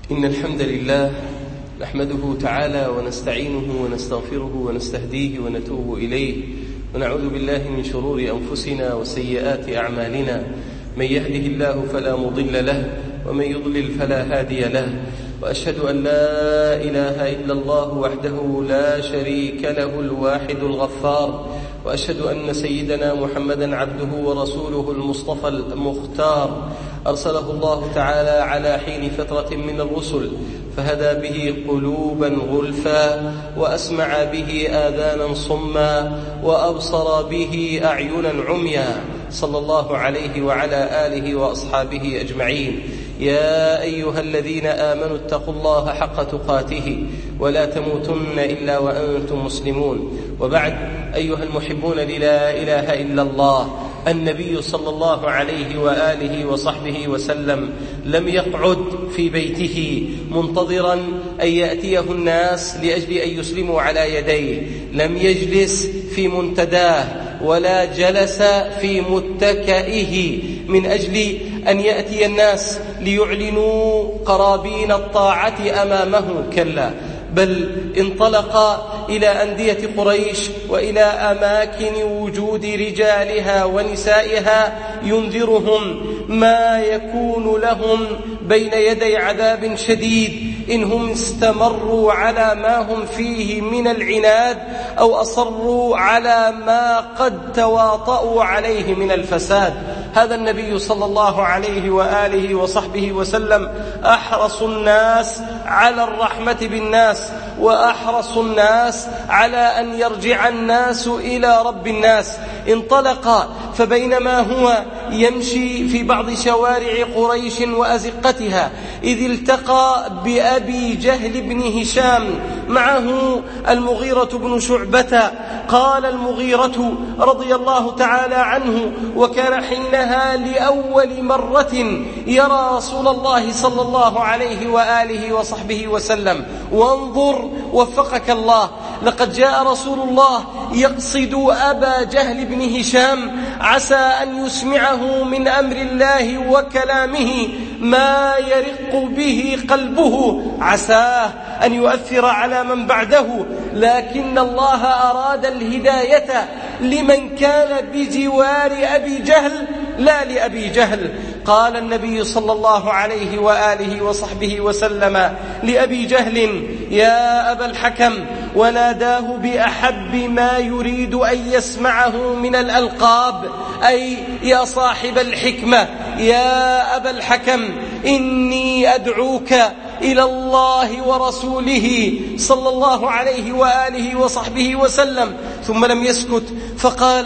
إن الحمد لله نحمده تعالى ونستعينه ونستغفره ونستهديه ونتوب إليه، ونعوذ بالله من شرور أنفسنا وسيئات أعمالنا. من يهده الله فلا مضل له، ومن يضلل فلا هادي له. وأشهد أن لا إله إلا الله وحده لا شريك له الواحد الغفار، وأشهد أن سيدنا محمدا عبده ورسوله المصطفى المختار، أرسله الله تعالى على حين فترة من الرسل، فهدى به قلوبا غلفا، وأسمع به آذانا صما، وأبصر به أعينا عميا، صلى الله عليه وعلى آله وأصحابه أجمعين. يا أيها الذين آمنوا اتقوا الله حق تقاته ولا تموتن إلا وأنتم مسلمون. وبعد، أيها المحبون للا إله إلا الله، النبي صلى الله عليه وآله وصحبه وسلم لم يقعد في بيته منتظرا أن يأتيه الناس لأجل أن يسلموا على يديه، لم يجلس في منتداه ولا جلس في متكئه من أجل أن يأتي الناس ليعلنوا قرابين الطاعة أمامه، كلا، بل انطلق إلى أندية قريش وإلى أماكن وجود رجالها ونسائها ينذرهم ما يكون لهم بين يدي عذاب شديد إن هم استمروا على ما هم فيه من العناد أو أصروا على ما قد تواطؤوا عليه من الفساد. هذا النبي صلى الله عليه وآله وصحبه وسلم أحرص الناس على الرحمة بالناس، وأحرص الناس على أن يرجع الناس إلى رب الناس. انطلق، فبينما هو يمشي في بعض شوارع قريش وأزقتها إذ التقى بأبي جهل بن هشام، معه المغيرة بن شعبة. قال المغيرة رضي الله تعالى عنه، وكان حينها لأول مرة يرى رسول الله صلى الله عليه وآله وصحبه وسلم: وانظر وفقك الله، لقد جاء رسول الله يقصد أبا جهل بن هشام، عسى أن يسمعه من أمر الله وكلامه ما يرق به قلبه، عساه أن يؤثر على من بعده، لكن الله أراد الهداية لمن كان بجوار أبي جهل لا لأبي جهل. قال النبي صلى الله عليه وآله وصحبه وسلم لأبي جهل: يا أبا الحكم، وناداه بأحب ما يريد أن يسمعه من الألقاب، أي يا صاحب الحكمة، يا أبا الحكم، إني أدعوك إلى الله ورسوله صلى الله عليه وآله وصحبه وسلم. ثم لم يسكت فقال: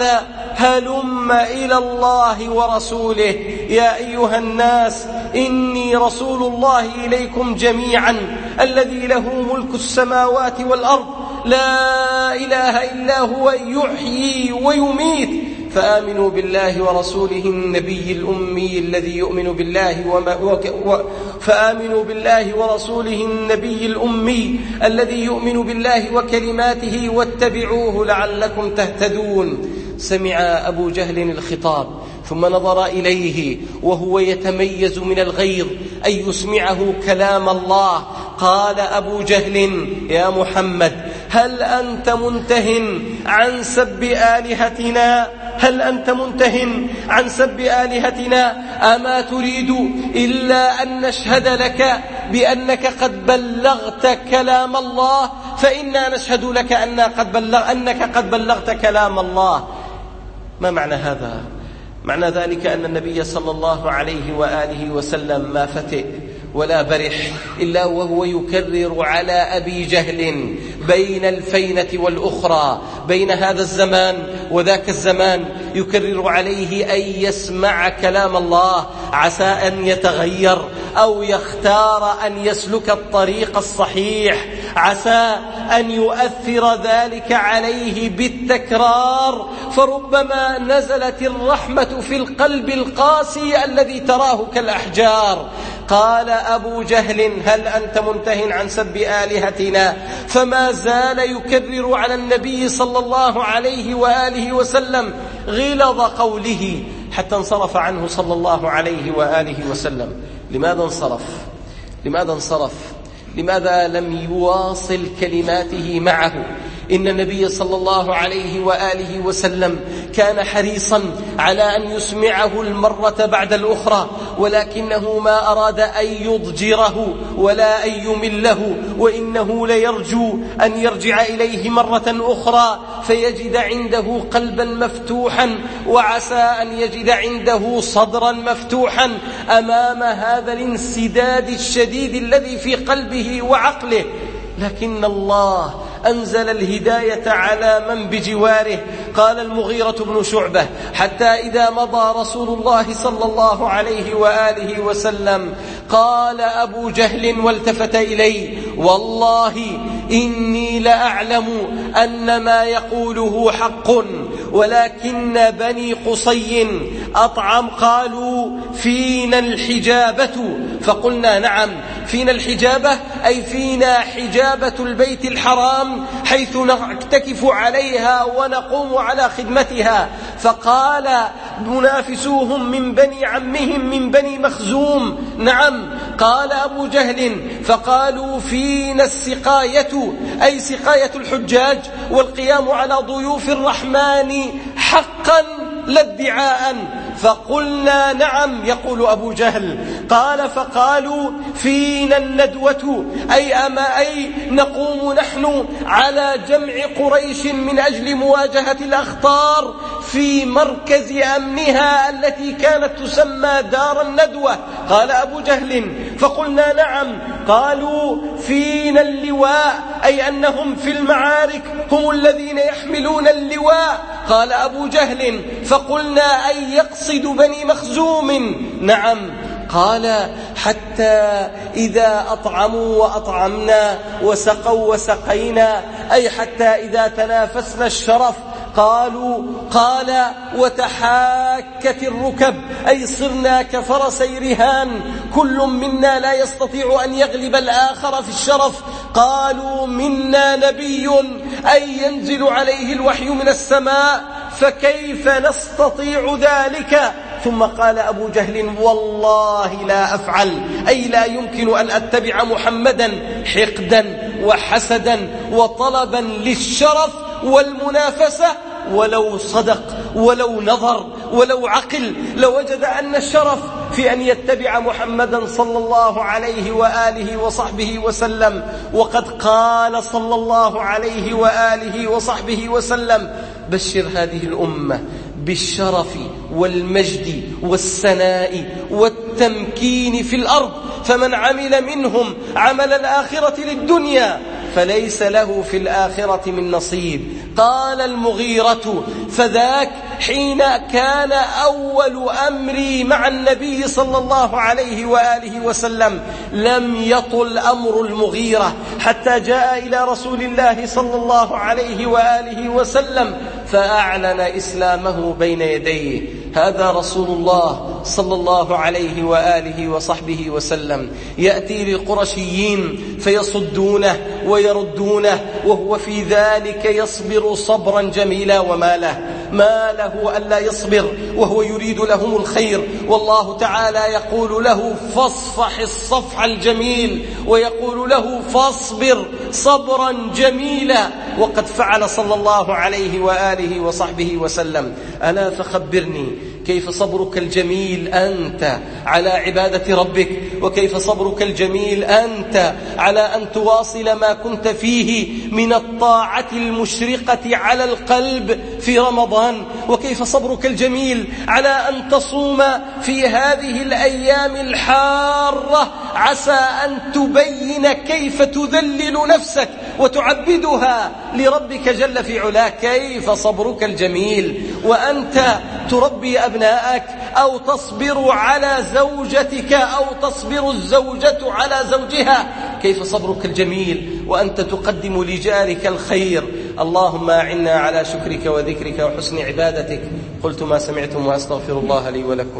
هلم إلى الله ورسوله. يا أيها الناس، إني رسول الله إليكم جميعا، الذي له ملك السماوات والأرض، لا إله إلا هو يحيي ويميت، فآمنوا بالله ورسوله النبي الأمي الذي يؤمن بالله فآمنوا بالله ورسوله النبي الأمي الذي يؤمن بالله وكلماته واتبعوه لعلكم تهتدون. سمع أبو جهل الخطاب ثم نظر إليه وهو يتميز من الغيظ أن يسمعه كلام الله. قال أبو جهل: يا محمد، هل أنت منته عن سب آلهتنا؟ هل أنت منته عن سب آلهتنا؟ أما تريد إلا أن نشهد لك بأنك قد بلغت كلام الله؟ فإنا نشهد لك أنك قد بلغت كلام الله. ما معنى هذا؟ معنى ذلك أن النبي صلى الله عليه وآله وسلم ما فتئ ولا برح إلا وهو يكرر على أبي جهل بين الفينة والأخرى، بين هذا الزمان وذاك الزمان، يكرر عليه أن يسمع كلام الله، عسى أن يتغير أو يختار أن يسلك الطريق الصحيح، عسى أن يؤثر ذلك عليه بالتكرار، فربما نزلت الرحمة في القلب القاسي الذي تراه كالأحجار. قال أبو جهل: هل أنت منته عن سب آلهتنا؟ فما زال يكرر على النبي صلى الله عليه وآله وسلم غلظ قوله حتى انصرف عنه صلى الله عليه وآله وسلم. لماذا انصرف؟ لماذا انصرف؟ لماذا لم يواصل كلماته معه؟ إن النبي صلى الله عليه وآله وسلم كان حريصا على أن يسمعه المرة بعد الأخرى، ولكنه ما أراد أن يضجره ولا أن يمله، وإنه ليرجو أن يرجع إليه مرة أخرى فيجد عنده قلبا مفتوحا، وعسى أن يجد عنده صدرا مفتوحا أمام هذا الانسداد الشديد الذي في قلبه وعقله. لكن الله أنزل الهداية على من بجواره. قال المغيرة بن شعبة: حتى إذا مضى رسول الله صلى الله عليه وآله وسلم قال أبو جهل والتفت إلي: والله إني لأعلم أن ما يقوله حق، ولكن بني قصي قالوا فينا الحجابة. فقلنا: نعم، فينا الحجابة أي فينا حجابة البيت الحرام حيث نعتكف عليها ونقوم على خدمتها. فقال منافسوهم من بني عمهم من بني مخزوم: نعم. قال أبو جهل: فقالوا فينا السقاية أي سقاية الحجاج والقيام على ضيوف الرحمن حقا لا ادعاء. فقلنا: نعم. يقول أبو جهل: قال: فقالوا فينا الندوة أي نقوم نحن على جمع قريش من أجل مواجهة الأخطار في مركز أمنها التي كانت تسمى دار الندوة. قال أبو جهل: فقلنا: نعم. قالوا فينا اللواء أي أنهم في المعارك هم الذين يحملون اللواء. قال أبو جهل: فقلنا: أي يقصد بني مخزوم. نعم. قال: حتى إذا أطعموا وأطعمنا وسقوا وسقينا أي حتى إذا تنافسنا الشرف. قال: وتحاكت الركب أي صرنا كفرسي رهان كل منا لا يستطيع أن يغلب الآخر في الشرف. قالوا: منا نبي أي ينزل عليه الوحي من السماء، فكيف نستطيع ذلك؟ ثم قال أبو جهل: والله لا أفعل أي لا يمكن أن أتبع محمدا حقدا وحسدا وطلبا للشرف والمنافسة. ولو صدق ولو نظر ولو عقل لوجد أن الشرف في أن يتبع محمدا صلى الله عليه وآله وصحبه وسلم. وقد قال صلى الله عليه وآله وصحبه وسلم: بشر هذه الأمة بالشرف والمجد والسناء والتمكين في الأرض، فمن عمل منهم عمل الآخرة للدنيا فليس له في الآخرة من نصيب. قال المغيرة: فذاك حين كان أول أمري مع النبي صلى الله عليه وآله وسلم لم يطل أمر المغيرة حتى جاء إلى رسول الله صلى الله عليه وآله وسلم فأعلن إسلامه بين يديه. هذا رسول الله صلى الله عليه وآله وصحبه وسلم يأتي للقرشيين فيصدونه ويردونه، وهو في ذلك يصبر صبرا جميلا. وما له ألا يصبر وهو يريد لهم الخير، والله تعالى يقول له: فاصفح الصفح الجميل، ويقول له: فاصبر صبرا جميلا. وقد فعل صلى الله عليه وآله وصحبه وسلم. ألا فخبرني كيف صبرك الجميل أنت على عبادة ربك، وكيف صبرك الجميل أنت على أن تواصل ما كنت فيه من الطاعة المشرقة على القلب في رمضان، وكيف صبرك الجميل على أن تصوم في هذه الأيام الحارة عسى أن تبين كيف تذلل نفسك وتعبدها لربك جل في علاه. كيف صبرك الجميل وأنت تربي أبناءك، أو تصبر على زوجتك، أو تصبر الزوجة على زوجها. كيف صبرك الجميل وأنت تقدم لجارك الخير. اللهم أعنا على شكرك وذكرك وحسن عبادتك. قلت ما سمعتم وأستغفر الله لي ولكم.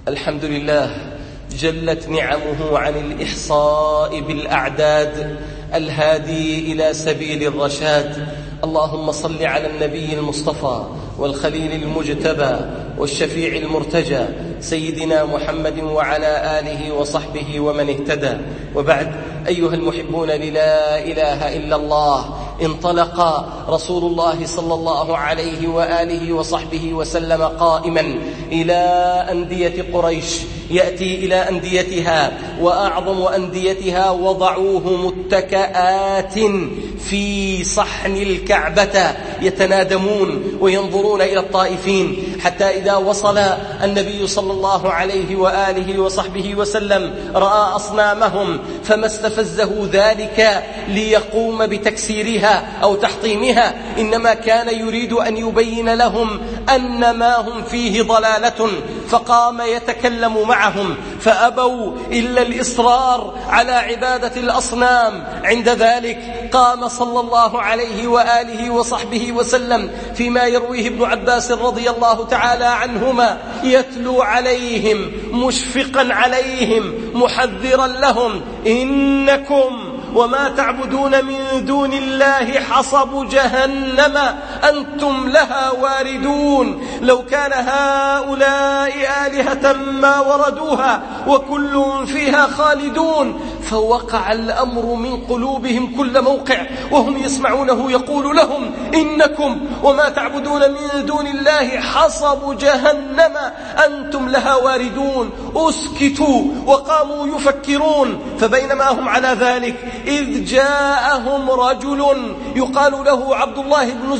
الحمد لله جلت نعمه عن الإحصاء بالأعداد، الهادي إلى سبيل الرشاد. اللهم صل على النبي المصطفى والخليل المجتبى والشفيع المرتجى سيدنا محمد وعلى آله وصحبه ومن اهتدى. وبعد، أيها المحبون للا إله إلا الله، انطلق رسول الله صلى الله عليه وآله وصحبه وسلم قائما إلى أندية قريش، يأتي إلى أنديتها، وأعظم أنديتها وضعوه متكآت في صحن الكعبة يتنادمون وينظرون إلى الطائفين، حتى إذا وصل النبي صلى الله عليه وآله وصحبه وسلم رأى أصنامهم، فما استفزه ذلك ليقوم بتكسيرها أو تحطيمها، إنما كان يريد أن يبين لهم أن ما هم فيه ضلالة، فقام يتكلم معهم فأبوا إلا الإصرار على عبادة الأصنام. عند ذلك قام صلى الله عليه وآله وصحبه وسلم فيما يرويه ابن عباس رضي الله تعالى عنهما يتلو عليهم مشفقا عليهم محذرا لهم: إنكم وما تعبدون من دون الله حصب جهنم أنتم لها واردون، لو كان هؤلاء آلهة ما وردوها وكل فيها خالدون. فوقع الأمر من قلوبهم كل موقع وهم يسمعونه يقول لهم: إنكم وما تعبدون من دون الله حصب جهنم أنتم لها واردون. أسكتوا وقاموا يفكرون، فبينما هم على ذلك إذ جاءهم رجل يقال له عبد الله بن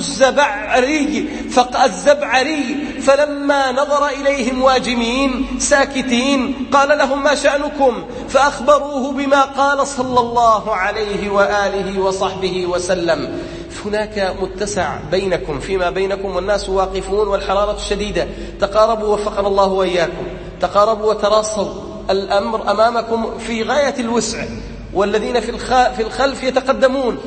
الزبعري، فلما نظر إليهم واجمين ساكتين قال لهم: ما شأنكم؟ فأخبروه بما قال صلى الله عليه وآله وصحبه وسلم: هناك متسع بينكم فيما بينكم والناس واقفون والحرارة شديدة، تقاربوا وفقنا الله وإياكم، تقاربوا وتراصوا، الأمر أمامكم في غاية الوسع والذين في الخلف يتقدمون.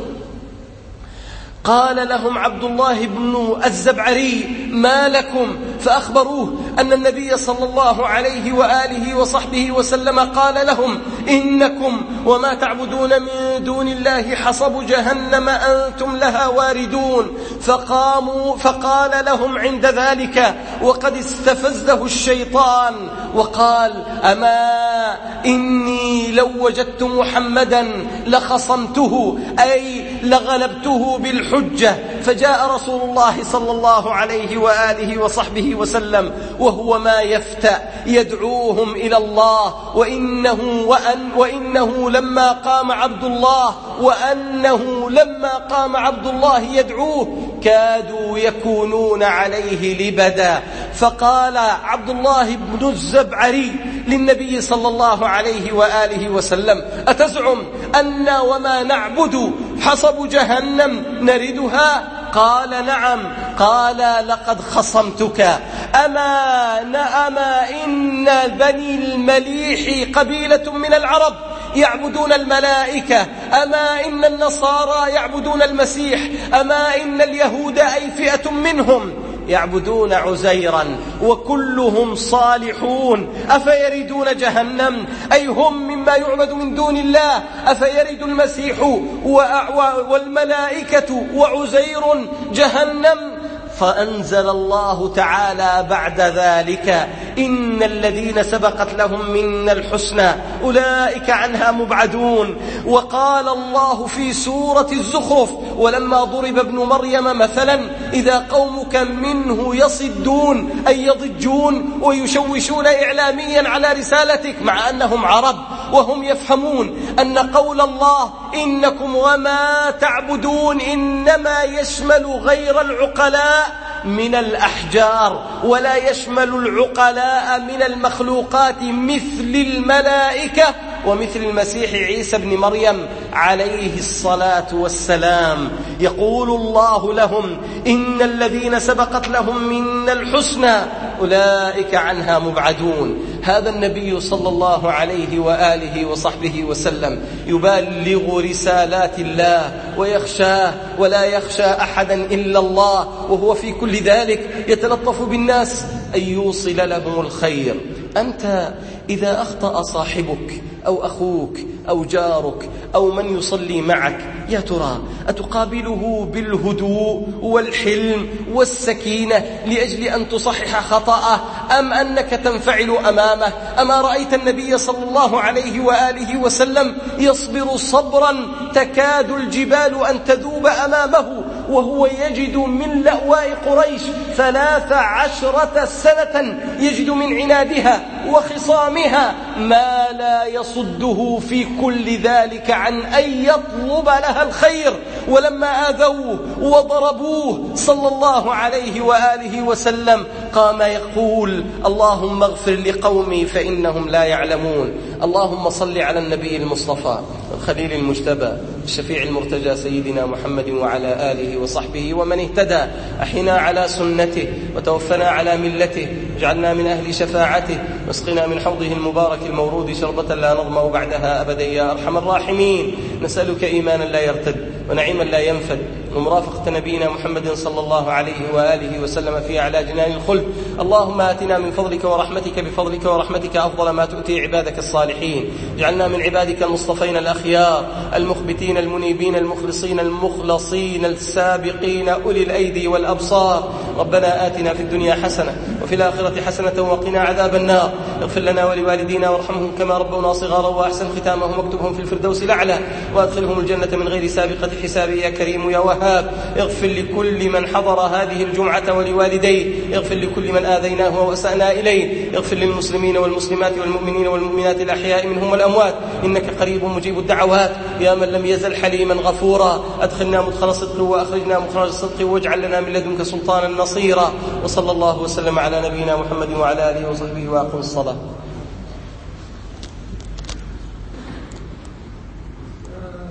قال لهم عبد الله بن الزبعري: ما لكم؟ فأخبروه أن النبي صلى الله عليه وآله وصحبه وسلم قال لهم: إنكم وما تعبدون من دون الله حصب جهنم أنتم لها واردون. فقاموا فقال لهم عند ذلك وقد استفزه الشيطان وقال: أما إني لو وجدت محمدا لخصمته، أي لغلبته بالحجة. فجاء رسول الله صلى الله عليه وآله وصحبه وسلم وهو ما يفتأ يدعوهم إلى الله، وإنه لما قام عبد الله يدعوه كادوا يكونون عليه لبدا. فقال عبد الله بن الزبعري للنبي صلى الله عليه وآله وسلم: أتزعم أن وما نعبد حصب جهنم نردها؟ قال: نعم. قال: لقد خصمتك. أما إن بني المليح قبيلة من العرب يعبدون الملائكة، أما إن النصارى يعبدون المسيح، أما إن اليهود أي فئة منهم يعبدون عزيرا وكلهم صالحون، أفيردون جهنم؟ أي هم مما يعبد من دون الله، أفيرد المسيح والملائكة وعزير جهنم؟ فأنزل الله تعالى بعد ذلك: إن الذين سبقت لهم منا الحسنى أولئك عنها مبعدون. وقال الله في سورة الزخرف: ولما ضرب ابن مريم مثلا إذا قومك منه يصدون، أي يضجون ويشوشون إعلاميا على رسالتك، مع أنهم عرب وهم يفهمون أن قول الله إنكم وما تعبدون إنما يشمل غير العقلاء من الأحجار، ولا يشمل العقلاء من المخلوقات مثل الملائكة ومثل المسيح عيسى بن مريم عليه الصلاة والسلام. يقول الله لهم: إن الذين سبقت لهم منا الحسنى أولئك عنها مبعدون. هذا النبي صلى الله عليه وآله وصحبه وسلم يبلغ رسالات الله ويخشاه ولا يخشى أحدا إلا الله، وهو في كل ذلك يتلطف بالناس أن يوصل لهم الخير أنت إذا أخطأ صاحبك أو أخوك أو جارك أو من يصلي معك، يا ترى أتقابله بالهدوء والحلم والسكينة لأجل أن تصحح خطأه، أم أنك تنفعل أمامه؟ أما رأيت النبي صلى الله عليه وآله وسلم يصبر صبرا تكاد الجبال أن تذوب أمامه، وهو يجد من لأواء قريش 13 سنة، يجد من عنادها وخصامها ما لا يصده في كل ذلك عن أن يطلب لها الخير. ولما آذوه وضربوه صلى الله عليه وآله وسلم قام يقول: اللهم اغفر لقومي فإنهم لا يعلمون. اللهم صل على النبي المصطفى الخليل المجتبى الشفيع المرتجى سيدنا محمد وعلى آله وصحبه ومن اهتدى. أحينا على سنته وتوفنا على ملته، اجعلنا من أهل شفاعته، واسقنا من حوضه المبارك المورود شربة لا نظمأ بعدها أبدا يا أرحم الراحمين. نسألك إيمانا لا يرتد ونعيما لا ينفد ومرافقة نبينا محمد صلى الله عليه وآله وسلم في أعلى جنان الخلد. اللهم آتنا من فضلك ورحمتك بفضلك ورحمتك أفضل ما تؤتي عبادك الصالحين. اجعلنا من عبادك المصطفين الأخيار المخبتين المنيبين المخلصين المخلصين السابقين أولي الأيدي والأبصار. ربنا آتنا في الدنيا حسنة وفي الآخرة حسنة وقنا عذاب النار. اغفر لنا ولوالدينا وارحمهم كما ربونا صغارا، وأحسن ختامهم واكتبهم في الفردوس الأعلى، وأدخلهم الجنة من غير سابقة حساب يا كريم يا وهاب. اغفر لكل من حضر هذه الجمعة ولوالديه، اغفر لكل من آذيناه وأسأنا إليه، اغفر للمسلمين والمسلمات والمؤمنين والمؤمنات الأحياء منهم والأموات، إنك قريب مجيب الدعوات يا من لم يزل حليما غفورا. أدخلنا مدخل صدق وأخرجنا مخرج صدق، واجعل لنا من لدنك سلطانا نصيرا. وصلى الله وسلم على نبينا محمد وعلى آله وصحبه وأقم الصلاة.